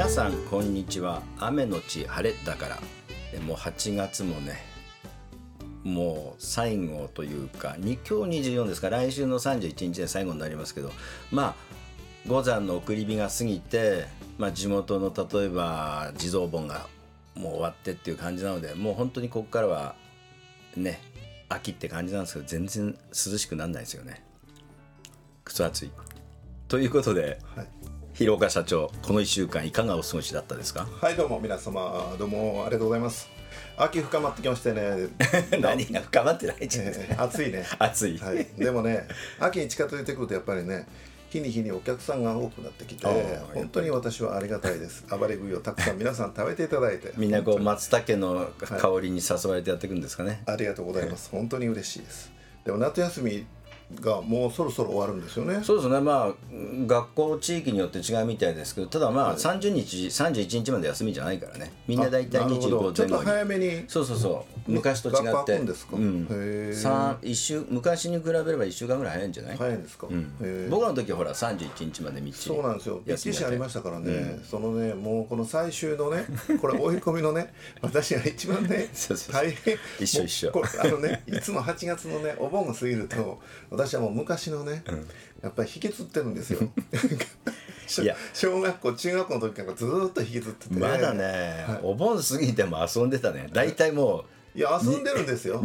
皆さんこんにちは。雨のち晴れだからもう8月もねもう最後というか今日24ですから来週の31日で最後になりますけど、まあ五山の送り火が過ぎて、地元の例えば地蔵盆がもう終わってっていう感じなので、もう本当にここからはね秋って感じなんですけど、全然涼しくならないですよね。くそ暑いということで、広岡社長、この1週間いかがお過ごしだったですか？ はい、どうも皆様どうもありがとうございます。秋深まってきましてね何が深まってないじゃないですか。 暑いね暑い、 でもね、秋に近づいてくるとやっぱりね、日に日にお客さんが多くなってきて、本当に私はありがたいです。暴れ食いをたくさん皆さん食べていただいてみんなこう松茸の香りに誘われてやっていくんですかね。 ありがとうございます。本当に嬉しいです。でも夏休みがもうそろそろ終わるんですよね。 そうですね。学校地域によって違うみたいですけど、ただ30日31日まで休みじゃないからね。みんなだいたい25前後にちょっと早めに。 そう昔と違って学校開くんですか？ 昔に比べれば1週間ぐらい早いんじゃない？ 早いんですか？ 僕らの時はほら31日までみっちり。 そうなんですよ。びっちりありましたからね、そのね、もうこの最終のね、これ追い込みのね私が一番ね大変一緒いつも8月のねお盆が過ぎると私はもう昔のね、やっぱり引きずってるんですよ小学校中学校の時からずっと引きずってて、 まだね、お盆過ぎても遊んでたね。大体もういや遊んでるんですよ。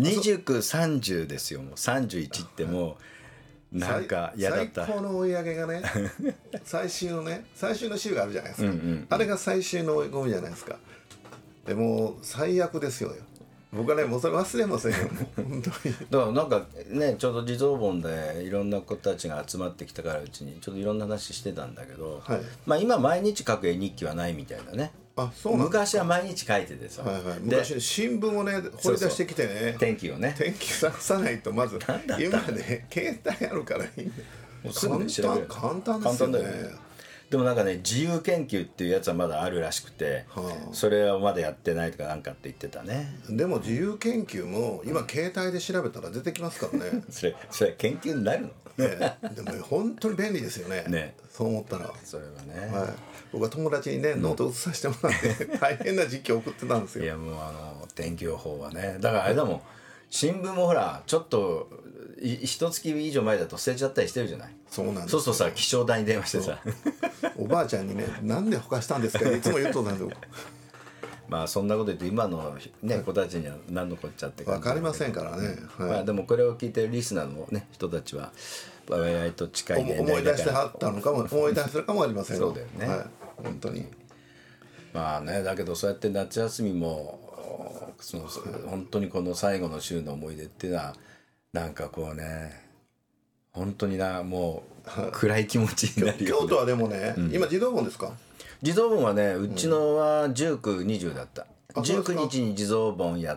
29、30ですよ。もう31ってもうなんか嫌だった。 最高の追い上げがね最終の週があるじゃないですか、あれが最終の追い込みじゃないですか。でも最悪ですよ。僕はねもうそれ忘れませんよ本当に。 だからなんかね、ちょうど地蔵盆でいろんな子たちが集まってきたからうちにちょっといろんな話してたんだけど、今毎日書く絵日記はないみたいなね。 そうなんですか。 昔は毎日書いててさ、 昔新聞をね掘り出してきてね、 天気をね天気探さないとまず今ね携帯あるからいいんで簡単ですよね。 でもなんかね、自由研究っていうやつはまだあるらしくて、それはまだやってないとかなんかって言ってたね。 でも自由研究も今携帯で調べたら出てきますからねそれ研究になるの？ でも本当に便利ですよね。そう思ったらそれはね、 僕は友達にねノート写させてもらって大変な実況を送ってたんですよ。 いやもう天気予報はね、だからあれだもん、新聞もほらちょっと一月以上前だと捨てちゃったりしてるじゃない。 そうなんです。 そうするとさ、気象台に電話してさおばあちゃんにね「なんでほかしたんですか?」いつも言うとったんですよそんなこと言って今の、子たちには何のこっちゃって分かりませんからね。 でもこれを聞いてるリスナーの、人たちは我々と近い年代だから思い出してはったのかも思い出してるかもありませんそうだよね、 本当に。 だけどそうやって夏休みも本当にこの最後の週の思い出っていうのはなんかこうね、本当にもう暗い気持ちになるよ、 京都はでもね、今地蔵盆ですか？ 地蔵盆はね、うちのは19、20だった。19日に地蔵盆やって、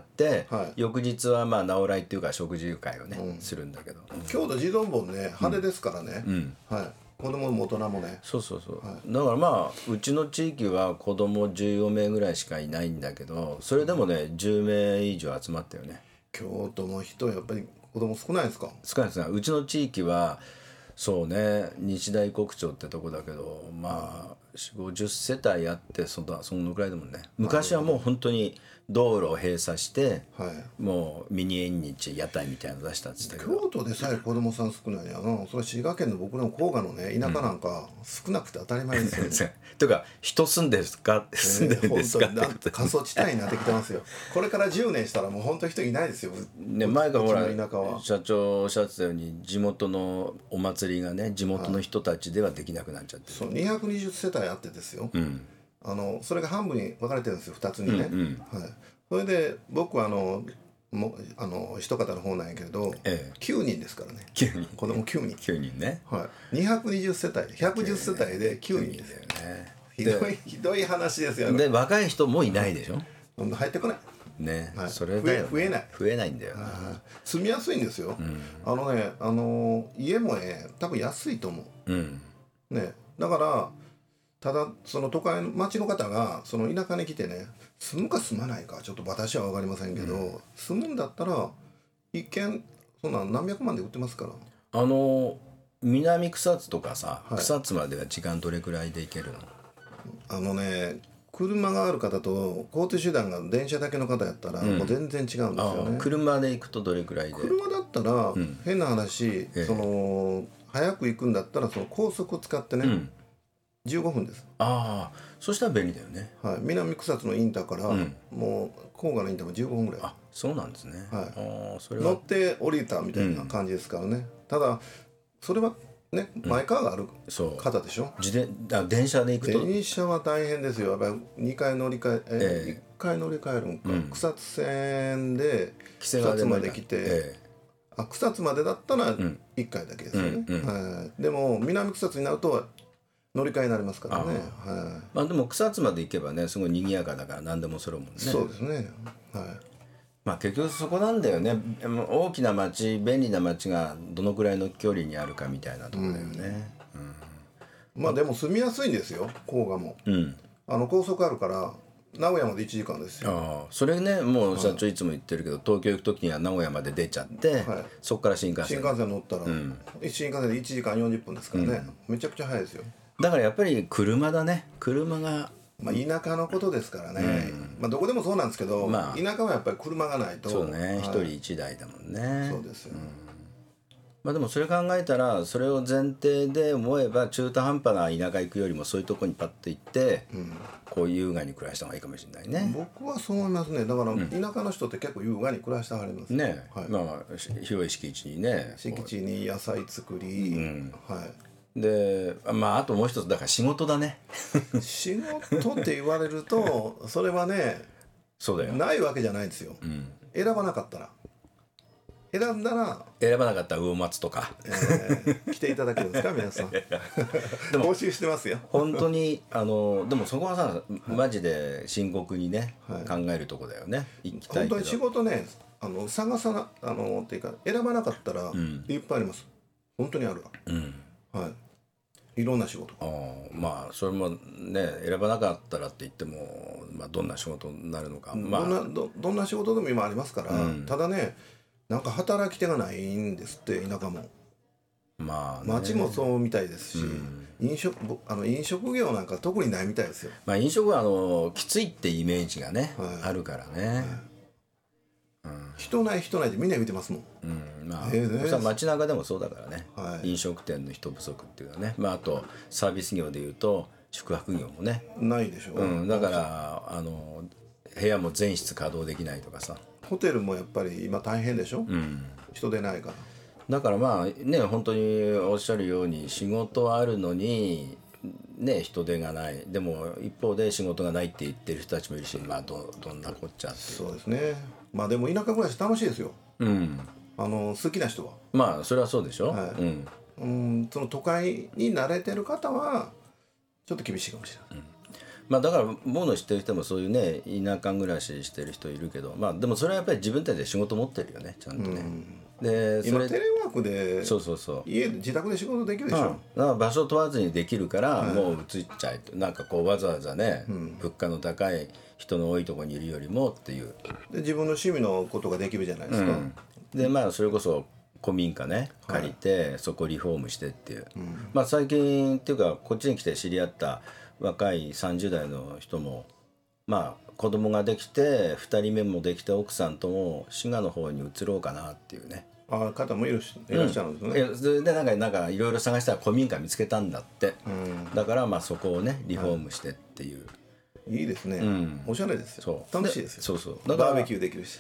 翌日は直来っていうか食事会をね、するんだけど、 京都地蔵盆ね派手ですからね、子供も大人もね。 そう、だからうちの地域は子供14名ぐらいしかいないんだけど、それでもね10名以上集まったよね。 京都の人やっぱり子供少ないですか？ 少ないですね。うちの地域はそうね、日大国町ってとこだけど4050世帯あってそのくらいでもね。昔はもう本当に道路を閉鎖して、もうミニ縁日屋台みたいなの出したっつったけど、 京都でさえ子供さん少ないやな。それ滋賀県の僕の甲賀のね田舎なんか少なくて当たり前ですよねというか人住んでるんですかってこと過疎地帯になってきてますよこれから10年したらもう本当に人いないですよ。 前からほら田舎は社長おっしゃってたように、地元のお祭りがね地元の人たちではできなくなっちゃってる。 そう220世帯あってですよ、それが半分に分かれてるんですよ、2つにね、それで僕は一方の方なんやけど、9人ですからね。 9人子供9人 9人ね、 220世帯110世帯で9人ですよね。ひどい話ですよね。 で若い人もいないでしょ。 入ってこないね、それだよね。増えないんだよな。 住みやすいんですよ、家もね多分安いと思う、だからただその都会の町の方がその田舎に来てね、住むか住まないかちょっと私は分かりませんけど、住むんだったら一軒そんな何百万で売ってますから。 南草津とかさ、草津までは時間どれくらいで行けるの？ 車がある方と交通手段が電車だけの方やったらもう全然違うんですよね。 車で行くとどれくらいで？ 車だったら、変な話、早く行くんだったらその高速を使ってね、15分です。 そしたら便利だよね。 はい、南草津のインターから、もう甲賀のインターも15分ぐらい。 そうなんですね。 それは乗って降りたみたいな感じですからね。ただそれはね、前川がある方でしょ。 電車で行くと電車は大変ですよ。やっぱり2回乗り換え、1回乗り換えるんか、草津線で草津まで来て、草津までだったら1回だけですよね。でも南草津になると乗り換えになりますからね。 でも草津まで行けばね、すごい賑やかだから何でもそれもんね。 そうですね。 結局そこなんだよね。大きな町、便利な町がどのくらいの距離にあるかみたいなところだよね。 でも住みやすいんですよ、甲賀も。高速あるから名古屋まで1時間ですよ。 それね、もう社長いつも言ってるけど、東京行く時には名古屋まで出ちゃって、そこから新幹線乗ったら、新幹線で1時間40分ですからね、めちゃくちゃ早いですよ。 だからやっぱり車だね。車が田舎のことですからね。どこでもそうなんですけど、田舎はやっぱり車がないと。 そうね、一人一台だもんね。 そうですよ。 でもそれ考えたら、それを前提で思えば、中途半端な田舎行くよりもそういうとこにパッと行って、こう優雅に暮らした方がいいかもしれないね。 僕はそう思いますね。だから田舎の人って結構優雅に暮らしてはりますね。広い敷地にね、 敷地に野菜作り、 であともう一つだから仕事だね。 仕事って言われるとそれはね、 そうだよ、 ないわけじゃないですよ。選ばなかったら、選ばなかったら魚松とか、 来ていただけるんですか皆さん。でも募集してますよ本当に。でもそこはさ、マジで深刻にね、考えるとこだよね。行きたいけど本当に仕事ね、探さなっていうか選ばなかったらいっぱいあります。本当にあるわ。いろんな仕事。 それもね、選ばなかったらって言っても、どんな仕事になるのか、 どんな仕事でも今ありますから、ただね、なんか働き手がないんですって、田舎も。町もそうみたいですし、飲食業なんか特にないみたいですよ。 飲食はきついってイメージがね、あるからね。 人ないってみんな見てますもん。 街中でもそうだからね、飲食店の人不足っていうかね。あとサービス業でいうと宿泊業もね、 ないでしょ。 だから部屋も全室稼働できないとかさ。 ホテルもやっぱり今大変でしょ、人出ないから。 だから本当におっしゃるように、仕事はあるのにね、人手がない。でも一方で仕事がないって言ってる人たちもいるし、どんなこっちゃっていう。 そうですね。でも田舎暮らし楽しいですよ。好きな人は。 それはそうでしょ。 その都会に慣れてる方はちょっと厳しいかもしれない。 だから僕の知ってる人もそういうね、田舎暮らししてる人いるけど、でもそれはやっぱり自分たちで仕事持ってるよね、ちゃんとね。 で今テレワークで自宅で仕事できるでしょ。 だから場所問わずにできるから、もう移っちゃえと。わざわざね、物価の高い人の多いところにいるよりもっていう。 で自分の趣味のことができるじゃないですか。 でそれこそ古民家ね借りて、そこリフォームしてっていう。最近っていうか、こっちに来て知り合った若い30代の人も子供ができて、2人目もできて、奥さんとも滋賀の方に移ろうかなっていうね。 方もいらっしゃるんですね。 それでなんかいろいろ探したら古民家見つけたんだって。だからそこをねリフォームしてっていう。 いいですね。おしゃれですよ。楽しいですよ。バーベキューできるし。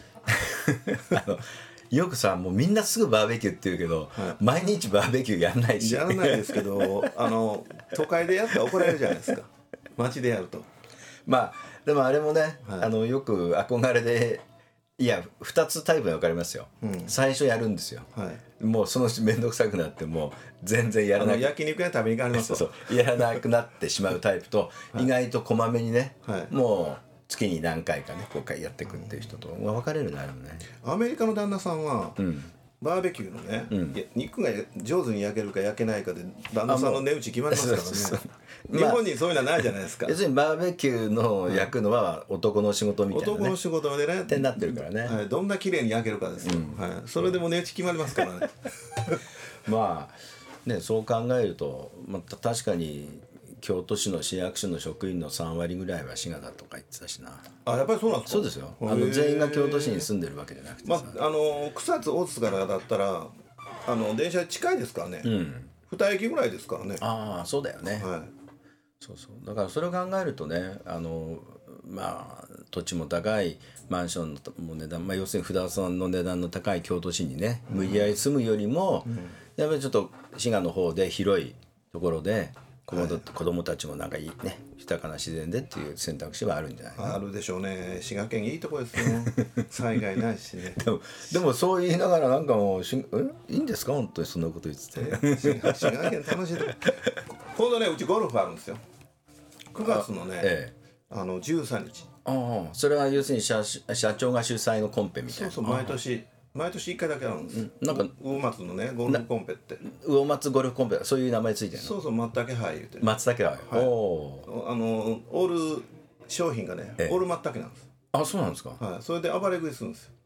よくさ、もうみんなすぐバーベキューって言うけど、毎日バーベキューやらないし。 やらないですけど、都会でやったら怒られるじゃないですか。街でやると。 でもあれもね、よく憧れで、いや2つタイプが分かりますよ。最初やるんですよ。もうそのうち面倒くさくなってもう全然やらない。 焼肉屋食べに行かれます。 やらなくなってしまうタイプと、意外とこまめにね、もう月に何回かね5回やっていくっていう人と分かれるのあるね。 アメリカの旦那さんは、バーベキューのね、肉が上手に焼けるか焼けないかで旦那さんの値打ち決まりますからね。日本にそういうのはないじゃないですか。 要するにバーベキューの焼くのは男の仕事みたいなね。 男の仕事でねってなってるからね。 どんな綺麗に焼けるかですよ。それでも値打ち決まりますからね。 そう考えると、確かに京都市の市役所の職員の3割ぐらいは滋賀だとか言ってたしな。 あ、やっぱりそうなんですか。 そうですよ。全員が京都市に住んでるわけじゃなくてさ、 草津大津からだったら電車近いですからね、2駅ぐらいですからね。 ああ、そうだよね、 はい、 そうだからそれを考えるとね、土地も高いマンションの値段、要するに不動産の値段の高い京都市にね無理やり住むよりも、やっぱりちょっと滋賀の方で広いところで子供たちもなんかいいね、豊かな自然でっていう選択肢はあるんじゃないかな。 あるでしょうね。滋賀県いいとこですね。災害ないしね。 でもそう言いながらなんかもういいんですか本当にそんなこと言ってて。 滋賀県楽しいとこ。今度ね、うちゴルフあるんですよ。9月のね、13日。 ああ、それは要するに社長が主催のコンペみたいな。 そう毎年1回だけあるんです。 なんか魚松のねゴルフコンペって。 魚松ゴルフコンペ、そういう名前ついてるの。 そう松茸杯言うて。 松茸杯。 はい、オール商品がね、オール松茸なんです。 あ、そうなんですか。 はい、それで暴れ食いするんですよ。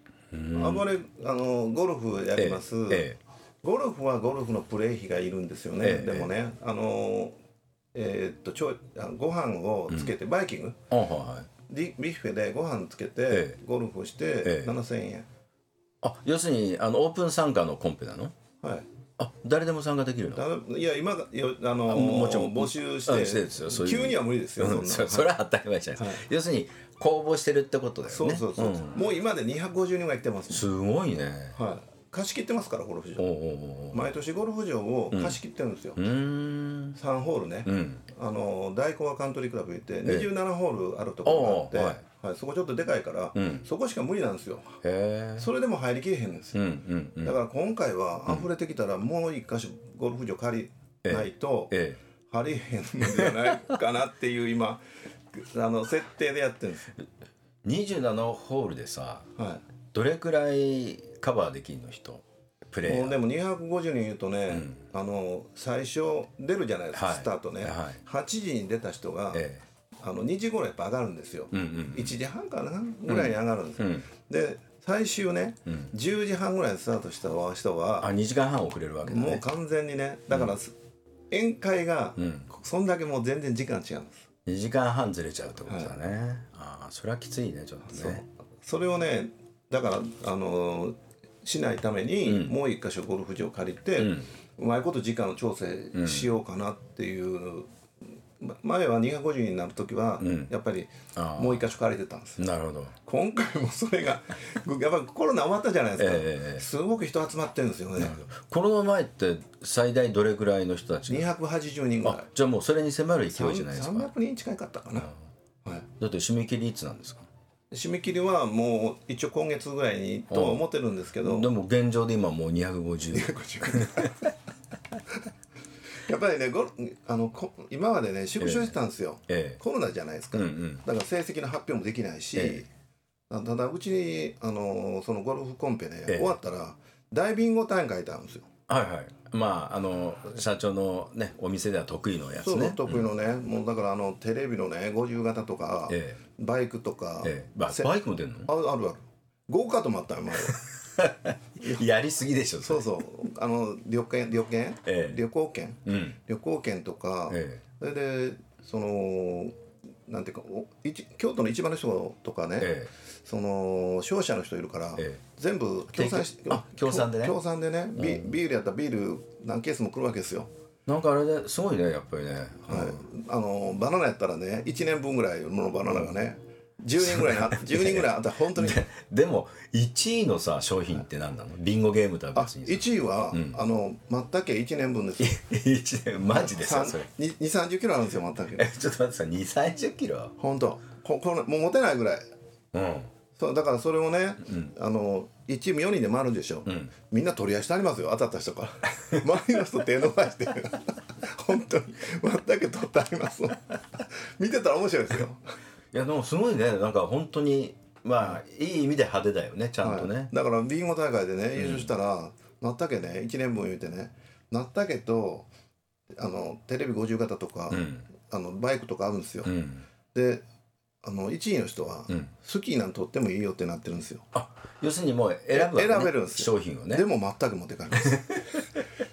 ゴルフやります。ゴルフはゴルフのプレー費がいるんですよね。でもね、ご飯をつけて、バイキング、ビュッフェでご飯つけて、ゴルフをして7000円。 あ、要するにオープン参加のコンペなの。 はい。 あ、誰でも参加できるの。 いや今もちろん募集して急には無理ですよ。 それは当たり前じゃないですか。要するに公募してるってことだよね。 そう、もう今で250人が行ってます。 すごいね。 はい。貸し切ってますから、ゴルフ場。毎年ゴルフ場を貸し切ってるんですよ。3ホールね。大小カントリークラブ行って27ホールあるところがあって、そこちょっとでかいから、そこしか無理なんですよ。それでも入りきれへんんですよ。だから今回は溢れてきたらもう一箇所ゴルフ場借りないと入りへんのじゃないかなっていう今設定でやってるんですよ。 27ホールでさ、どれくらいカバーできるの人プレイヤー。 でも250人言うとね、最初出るじゃないですか、スタートね、8時に出た人が、2時頃やっぱ上がるんですよ、1時半かなぐらいに上がるんですよ、で最終ね、10時半ぐらいにスタートした人は 2時間半遅れるわけだね。 もう完全にね、だから、宴会がそんだけもう全然時間違うんです。 2時間半ずれちゃうってことだね。それはきついね、ちょっとね。 それをね、だからしないために、もう一箇所ゴルフ場借りて、うまいこと時間を調整しようかなっていう、前は250人になる時は、やっぱりもう一箇所借りてたんですよ。 なるほど。 今回もそれがやっぱりコロナ終わったじゃないですか、すごく人集まってるんですよね。 コロナ前って最大どれぐらいの人たち ？280人ぐらい。 じゃあもうそれに迫る勢いじゃないですか。 300人近かったかな。 だって締め切りいつなんですか？ 締め切りはもう一応今月ぐらいにとは思ってるんですけど、 でも現状で今もう250 やっぱりね、今までね縮小してたんですよ、コロナじゃないですか、だから成績の発表もできないし、ただうちにそのゴルフコンペね、終わったら大ビンゴ大会ってあるんですよ。 社長のねお店では得意のやつね。 そう得意のね、もうだからテレビのね50型とか、バイクとか、 バイクも出るの？ あるゴーカートもあったよ前は。 やりすぎでしょ。 そう旅行券とか、それでなんていうか京都の市場の人とかね、商社の人いるから、全部協賛でね、ビールやったらビール何ケースも来るわけですよ。 なんかあれですごいね、やっぱりね。 バナナやったらね1年分ぐらいのバナナがね、10人ぐらいあったら本当に。 でも1位のさ商品って何なの？ビンゴゲームとは別に。 1位は松茸1年分ですよ。 1年マジでさ、それ 230キロあるんですよ、松茸。 ちょっと待ってさ、230キロ？ 本当もう持てないぐらい。そうだからそれをね、1チーム4人で回るんでしょ、みんな取り合いしてありますよ、当たった人から周りの人手伸ばして本当に松茸取ってあります見てたら面白いですよ。 いやでもすごいね、なんか本当にいい意味で派手だよね、ちゃんとね。 だからビンゴ大会でね優勝したら、松茸ね1年分言うてね、松茸とテレビ50型とか、バイクとかあるんですよ、で1位の人は好きなん取ってもいいよってなってるんですよ。 要するにもう選べるんですよ、商品をね。 でも全く持って帰ります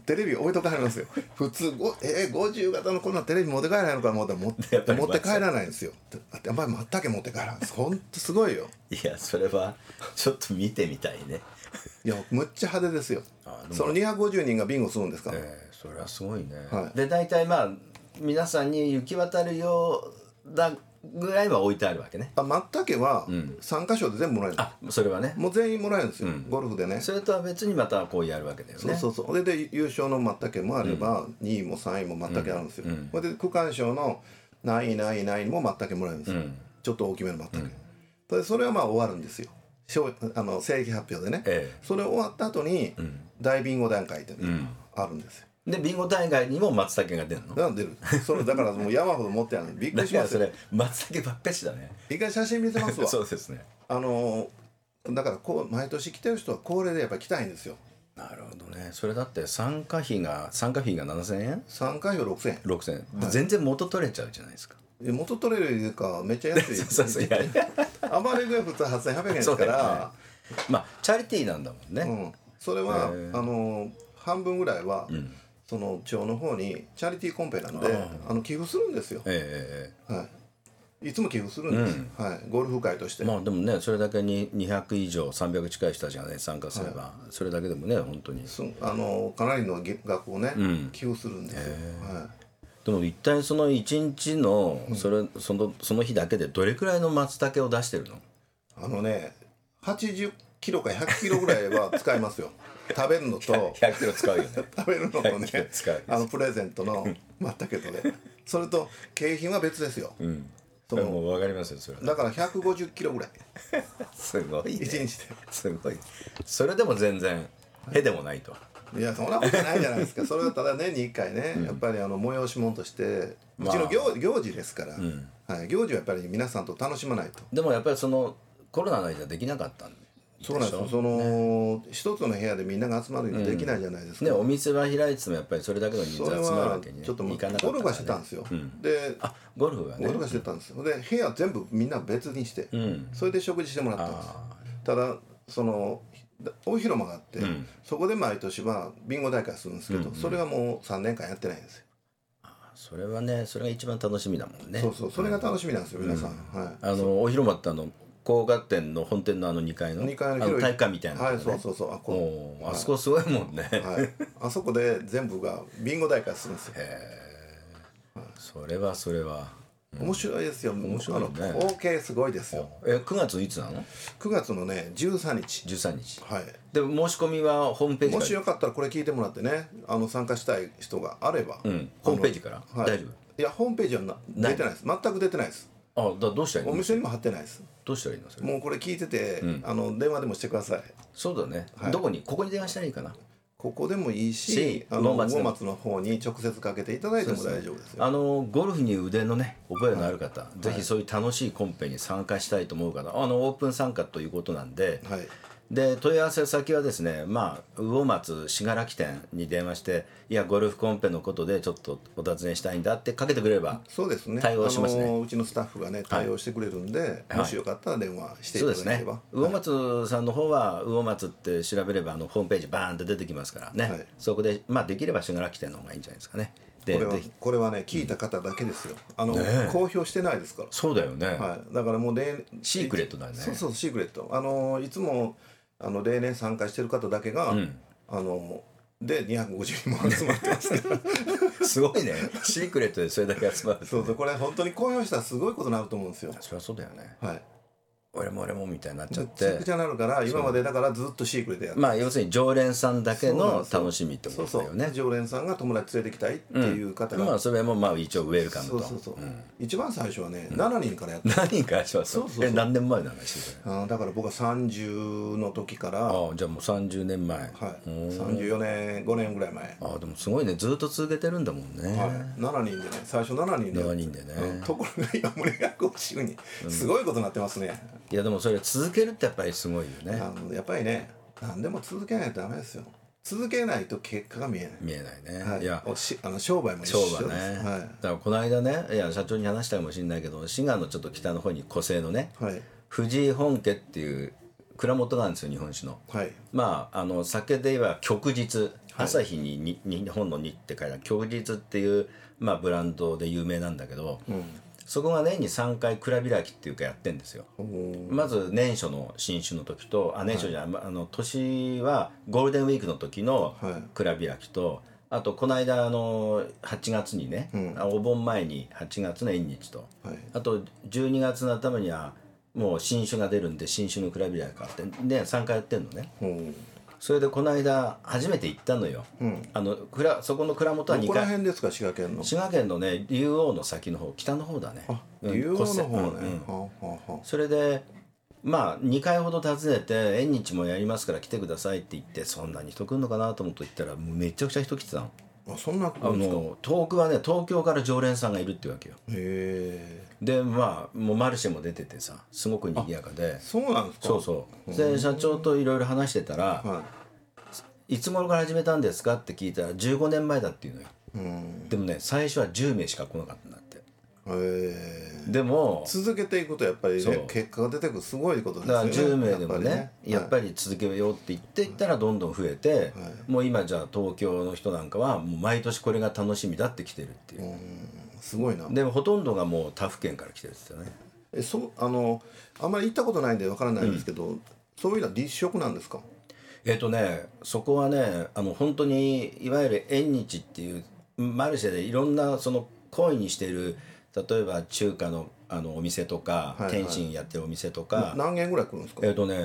テレビ置いとかはりますよ。普通50型のこんなテレビ持って帰らないのか思ったら持って帰らないんですよ。やっぱりまったけ持って帰らん。ほんとすごいよ。 いやそれはちょっと見てみたいね。 いやむっちゃ派手ですよ。その250人がビンゴするんですから、 それはすごいね、 はい、 で大体まあ皆さんに行き渡るようだぐらいは置いてあるわけね。 まったけは3箇所で全部もらえるんです。 あ、それはねもう全員もらえるんですよ、ゴルフでね。 それとは別にまたこうやるわけだよね。 そうで優勝のまったけもあれば、2位も3位もまったけあるんですよ。それで区間賞の何位もまったけもらえるんですよ、ちょっと大きめのまったけ、それはまあ終わるんですよ、成績発表でね、それ終わった後に大ビンゴ段階っていうのがあるんですよ。 でビンゴ大会にも松茸が出るの？ 出る。それだからもう山ほど持ってあるの。びっくりしますよ。 だからそれ松茸ばっかしだね。 一回写真見せますわ。 そうですね。 だから毎年来てる人は恒例でやっぱり来たいんですよ。 なるほどね。それだって参加費が7000円？ 参加費は6000円。 6000円、はい、全然元取れちゃうじゃないですか。 元取れるいうかめっちゃ安い。アマレグが普通8800円ですから、 ね、まあチャリティーなんだもんね、 それは半分ぐらいは、その町の方にチャリティーコンペなんで寄付するんですよ、はい、いつも寄付するんです、はい、ゴルフ会として。 まあでもねそれだけに200以上300近い人たちがね参加すれば、それだけでもね本当にかなりの額をね、寄付するんですよ、 でも一体その1日のその日だけでどれくらいの松茸を出してるの ？80キロか100キロぐらいは使いますよ。食べるのと 100キロ使うよね。 食べるのとねプレゼントのまったけとねそれと景品は別ですよ。 もう分かりますよそれ。 だから150キロぐらいすごいね。 1日ですごい。それでも全然へでもないと。 いやそんなことないじゃないですか。それはただ年に1回ね、やっぱり催し物としてうちの行事ですから、行事はやっぱり皆さんと楽しまないと。 でもやっぱりそのコロナの間できなかったんでしょ。 そうなんですよ。一つの部屋でみんなが集まるのはできないじゃないですか、 お店は開いててもやっぱりそれだけの人数集まるわけにいかなかったからね。 ゴルフはしてたんですよ、でゴルフはねゴルフはしてたんですよ。で部屋全部みんな別にして、それで食事してもらったんです。ただその大広間があって、そこで毎年はビンゴ大会するんですけど、それはもう3年間やってないんですよ。 それはねそれが一番楽しみだもんね。 それが楽しみなんですよ、皆さん。 大広間って工学店の本店の2階の体育館みたいな、 はい、そうあそこすごいもんね。 あそこで全部がビンゴ大会するんですよ。 それは面白いですよ。 面白いね。 光景すごいですよ。 9月いつなの ？9月のね13日。 はい。で申し込みはホームページから。 もしよかったらこれ聞いてもらってね、参加したい人があれば、 ホームページから大丈夫？ いやホームページは出てないです。全く出てないです。 どうしたらいいの？ お店にも貼ってないです。 どうしたらいいのそれ？ もうこれ聞いてて、電話でもしてください。 そうだね。どこに？ここに電話したらいいかな。 ここでもいいし、魚松の方に直接かけていただいても大丈夫ですよ。 ゴルフに腕のね覚えのある方、ぜひそういう楽しいコンペに参加したいと思う方、オープン参加ということなんで、で問い合わせ先はですね、魚松信楽店に電話して、いやゴルフコンペのことでちょっとお尋ねしたいんだってかけてくれれば、 そうですね、 対応しますね。 うちのスタッフがね対応してくれるんで、もしよかったら電話していただければ。 魚松さんの方は魚松って調べればホームページバーンって出てきますからね、そこでできれば信楽店の方がいいんじゃないですかね。 これはね聞いた方だけですよ。公表してないですから。 そうだよね。 だからもうシークレットだね。 そうシークレット。いつも例年参加してる方だけが、で250人も集まってますからすごいね。シークレットでそれだけ集まる。 これ本当に公表したらすごいことになると思うんですよ。 そりゃそうだよね。 はい。 俺もみたいになっちゃって。 めちゃくちゃなるから、今までだからずっとシークレットやって。 要するに常連さんだけの楽しみってことだよね。 常連さんが友達連れてきたいっていう方が。 それも一応ウェルカムと。 一番最初はね、7人からやって。 7人からします。何年前の話？ だから僕は30の時から。 じゃあもう30年前。 34年、5年ぐらい前。 でもすごいね、ずっと続けてるんだもんね。 7人でね、最初7人で。 7人でね。 ところが今胸が50にすごいことになってますね。 いやでもそれ続けるってやっぱりすごいよね。 やっぱりね、何でも続けないとダメですよ。続けないと結果が見えない。 見えないね。いや商売も一緒です。 商売ね。だからこの間ね、社長に話したかもしれないけど、滋賀のちょっと北の方に湖西のね、藤井本家っていう蔵元があるんですよ、日本酒の。酒で言えば旭日朝日に日本の2って書いてある旭日っていう、まあ、ブランドで有名なんだけど、そこが年に3回蔵開きっていうかやってんですよ。まず年初の新酒の時と年初じゃない、年はゴールデンウィークの時の蔵開きと、あとこの間8月にね、お盆前に8月の縁日と、あと12月の頭にはもう新酒が出るんで新酒の蔵開きがあってで3回やってんのね。それでこの間初めて行ったのよ、そこの蔵元は2回。 どこら辺ですか？滋賀県の。 滋賀県のね竜王の先の方、北の方だね。 竜王の方ね。 それでまあ2回ほど訪ねて縁日もやりますから来てくださいって言って、そんなに人来るのかなと思って行ったらもうめちゃくちゃ人来てたの。 そんな来るんですか？ 遠くはね東京から常連さんがいるってわけよ。 へえ。 でまあもうマルシェも出ててさ、すごく賑やかで。 そうなんですか？ そうで社長といろいろ話してたら、いつ頃から始めたんですかって聞いたら15年前だっていうのよ。でもね最初は10名しか来なかったんだって。でも続けていくとやっぱりね結果が出てくる、すごいことですよね。 だから10名でもねやっぱり続けようって言っていったらどんどん増えて、もう今じゃあ東京の人なんかはもう毎年これが楽しみだって来てるっていう。 すごいな。 でもほとんどがもう他府県から来てるんですよね。 あんまり行ったことないんでわからないんですけど、そういうのは立食なんですか？ そこはね本当にいわゆる縁日っていうマルシェでいろんなその懇意にしている、例えば中華のお店とか、天津やってるお店とか。 何軒ぐらい来るんですか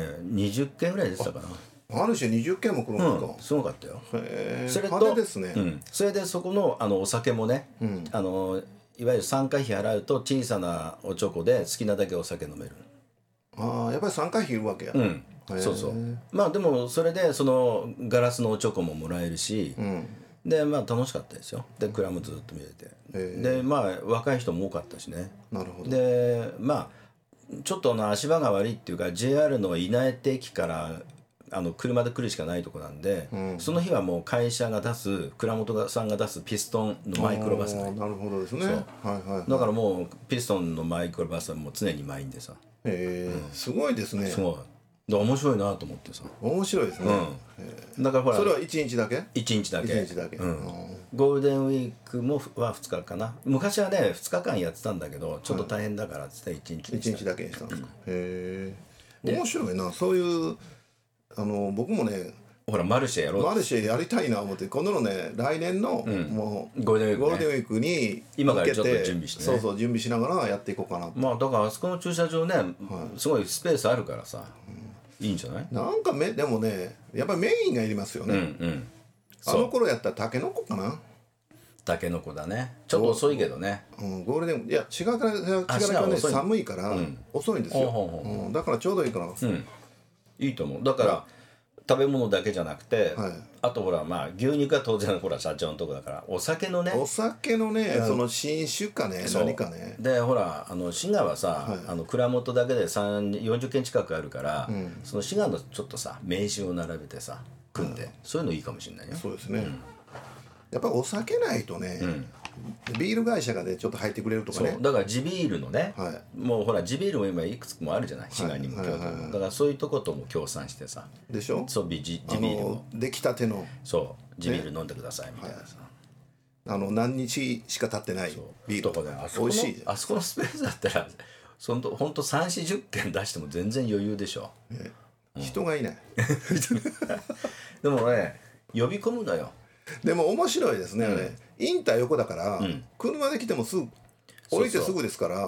？20軒ぐらいでしたかな。 マルシェ20軒も来るんですか？ すごかったよ。 それとですね、 それでそこのお酒もね、いわゆる参加費払うと小さなおちょこで好きなだけお酒飲める。 やっぱり参加費いるわけや。 そうそう。まあでもそれでそのガラスのおちょこももらえるし、でまあ楽しかったですよ。で蔵もずっと見れて、でまあ若い人も多かったしね。 なるほど。 でまあちょっと足場が悪いっていうか JR の稲江って駅から車で来るしかないとこなんで、その日はもう会社が出す蔵元さんが出すピストンのマイクロバスが、 なるほどですね。 だからもうピストンのマイクロバスはもう常に満員でさ。 すごいですね。 すごい。面白いなと思ってさ。 面白いですね。 だからほらそれは1日だけ ？1日だけ。 1日だけ。 ゴールデンウィークは2日かな。昔はね2日間やってたんだけどちょっと大変だからっつって1日にした。 1日だけにしたんですか？へえ。面白いな。そういう僕もねほらマルシェやろう。 マルシェやりたいな思って、今度のね来年のもうゴールデンウィークに今からちょっと準備してね。 そう準備しながらやっていこうかな。 まあだからあそこの駐車場ねすごいスペースあるからさ、いいんじゃない？ なんかでもねやっぱりメインがいりますよね。あの頃やったらタケノコかな。 タケノコだね。ちょっと遅いけどね。 ゴールデンいや滋賀からね寒いから遅いんですよ。だからちょうどいいかな。 いいと思う。だから食べ物だけじゃなくて、あとほらまあ牛肉は当然ほら社長のとこだから、お酒のねその新酒かね何かね。 でほら滋賀はさ蔵元だけで40軒近くあるから、その滋賀のちょっとさ名刺を並べてさ組んで、そういうのいいかもしれないよ。 そうですね。やっぱりお酒ないとね、ビール会社がねちょっと入ってくれるとかね。 だから地ビールのね、もうほら地ビールも今いくつもあるじゃない、滋賀にも京都も。だからそういうとことも協賛してさ。 でしょ。 そう地ビールを出来たてのそう地ビール飲んでくださいみたいなさ。 何日しか経ってないビールとかね、美味しい。 あそこのスペースだったらほんと3040件出しても全然余裕でしょ。 人がいない。 でもね呼び込むのよ。 でも面白いですね、インター横だから、車で来てもすぐ降りてすぐですから、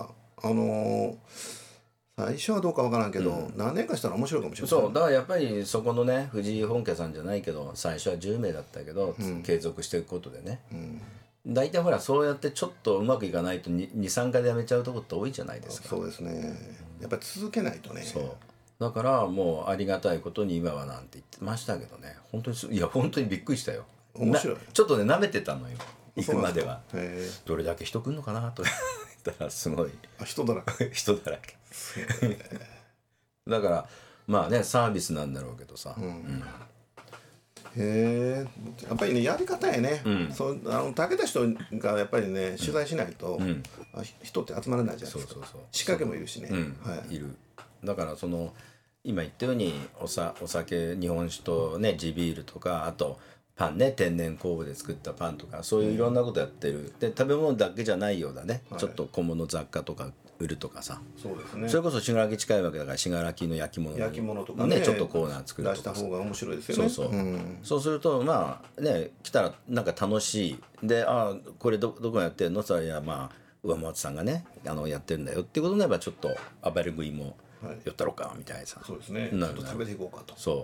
最初はどうかわからんけど、何年かしたら面白いかもしれない。 そうだからやっぱりそこのね藤井本家さんじゃないけど最初は10名だったけど、継続していくことでね、大体ほらそうやってちょっとうまくいかないと23回でやめちゃうとこって多いじゃないですか。 そうですね。やっぱり続けないとね。 そうだからもうありがたいことに今はなんて言ってましたけどね、本当にびっくりしたよ。 面白い。 ちょっとね舐めてたのよ行くまでは。どれだけ人来るのかなと言ったらすごい人だらけ人だらけだからまあねサービスなんだろうけどさ、 へえ。やっぱりねやり方やね、たけた人がやっぱりね取材しないと、人って集まらないじゃないですか。仕掛けもいるしね、 いる。だからその今言ったようにお酒日本酒とね地ビールとかあとパンね、天然酵母で作ったパンとかそういういろんなことやってる、で食べ物だけじゃないようだね、ちょっと小物雑貨とか売るとかさ、 そうですね、 それこそ信楽近いわけだから信楽の焼き物とかねちょっとコーナー作るとか出した方が面白いですよね。 そうするとまあね来たらなんか楽しいで、これどこやってんの、それはまあ上松さんがねやってるんだよっていうことになれば、ちょっと暴れ食いも寄ったろうかみたいなさ、 そうですね、ちょっと食べていこうかと。 そう、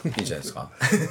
いいじゃないですか。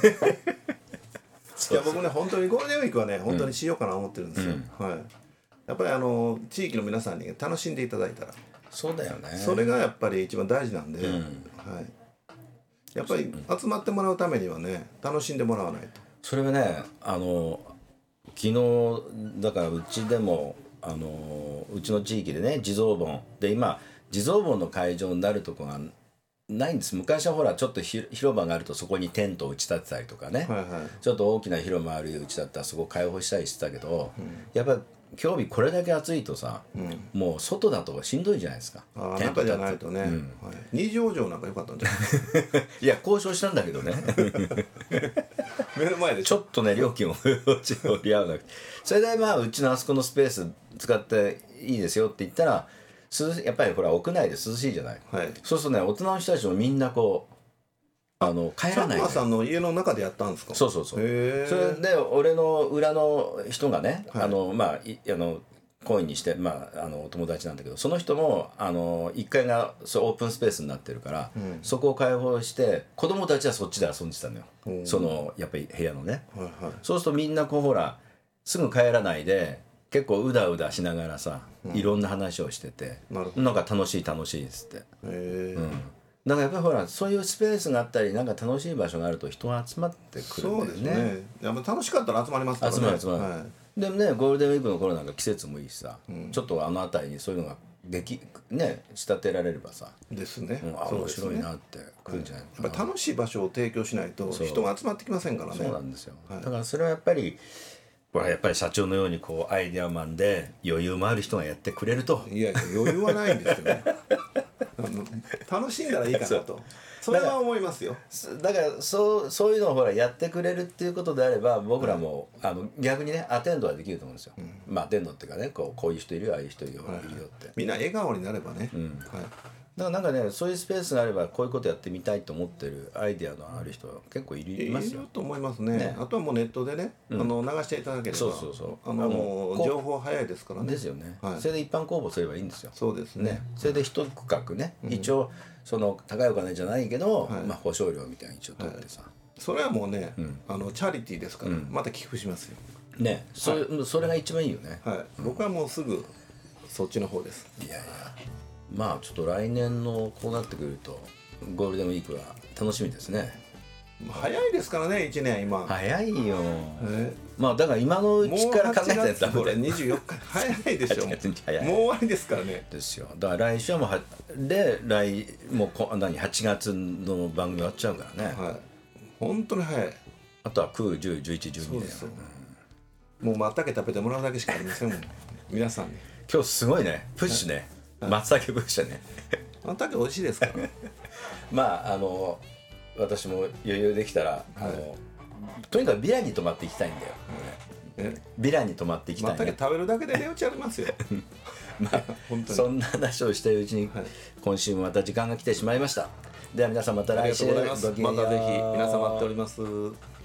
いや僕ね本当にゴールデンウィークはね本当にしようかな思ってるんですよ。やっぱり地域の皆さんに楽しんでいただいたら、 そうだよね、 それがやっぱり一番大事なんで、やっぱり集まってもらうためにはね楽しんでもらわないと。 それはね昨日だからうちでもうちの地域でね地蔵盆で、今地蔵盆の会場になるとこがないんです。昔はほらちょっと広場があるとそこにテントを打ち立てたりとかね、ちょっと大きな広場あるうちだったらそこ開放したりしてたけど、やっぱり今日日これだけ暑いとさ、もう外だとしんどいじゃないですか。 テントじゃないとね、二畳なんか良かったんじゃないいや交渉したんだけどね目の前でちょっとね料金を折り合うなくて、それでまあうちのあそこのスペース使っていいですよって言ったら、やっぱりほら屋内で涼しいじゃない、そうするとね大人の人たちもみんなこう帰らない、 佐久間さんの家の中でやったんですか。 そうそれで俺の裏の人がね、まあ懇意にして、まあ、お友達なんだけど、その人も1階がオープンスペースになってるから、そこを開放して子供たちはそっちで遊んでたのよ、やっぱり部屋のね、そうするとみんなこうほらすぐ帰らないで結構うだうだしながらさ、いろんな話をしてて、なんか楽しいっつって、だからやっぱりほらそういうスペースがあったりなんか楽しい場所があると人が集まってくるんだよね。 そうですね、やっぱ楽しかったら集まりますからね。 集まる、でもねゴールデンウィークの頃なんか季節もいいしさ、ちょっと辺りにそういうのが仕立てられればさですね、 面白いなってくるんじゃないかな。 やっぱ楽しい場所を提供しないと人が集まってきませんからね。 そうなんですよ、だからそれはやっぱり社長のようにこうアイデアマンで余裕もある人がやってくれると。 いや余裕はないんですよね楽しんだらいいかなとそれは思いますよ。 だからそういうのをほらやってくれるっていうことであれば僕らも、逆にねアテンドはできると思うんですよ、まあアテンドっていうかねこういう人いるよああいう人いるよ、ってみんな笑顔になればね、 だからなんかねそういうスペースがあればこういうことやってみたいと思ってるアイデアのある人は結構いますよ。 いると思いますね。あとはもうネットでね、流していただければ、情報早いですからね。 ですよね、それで一般公募すればいいんですよ。 そうですね。 それで一区画ね、一応その高いお金じゃないけど、まあ保証料みたいに一応取ってさ、 それはもうね、チャリティーですから、また寄付しますよね。それが一番いいよね。 僕はもうすぐそっちの方です。 いやまあちょっと来年のこうなってくるとゴールデンウィークは楽しみですね。 早いですからね1年今。 早いよ。まあだから今のうちから考えてたらダメだよ。 24日早いでしょもう終わりですからね。 ですよ。だから来週はもう8月の番組終わっちゃうからね。 本当に早い。 あとは9、10、11、12年。 もうまったけ食べてもらうだけしかありませんもん皆さんに。 今日すごいねプッシュね、松茸プッシュね。 松茸美味しいですからまあ私も余裕できたらとにかくビラに泊まっていきたいんだよ。ビラに泊まっていきたい。 松茸食べるだけで値打ちありますよまあ本当にそんな話をしているうちに今週もまた時間が来てしまいました。では皆さんまた来週。 ありがとうございます。またぜひ皆さん待っております。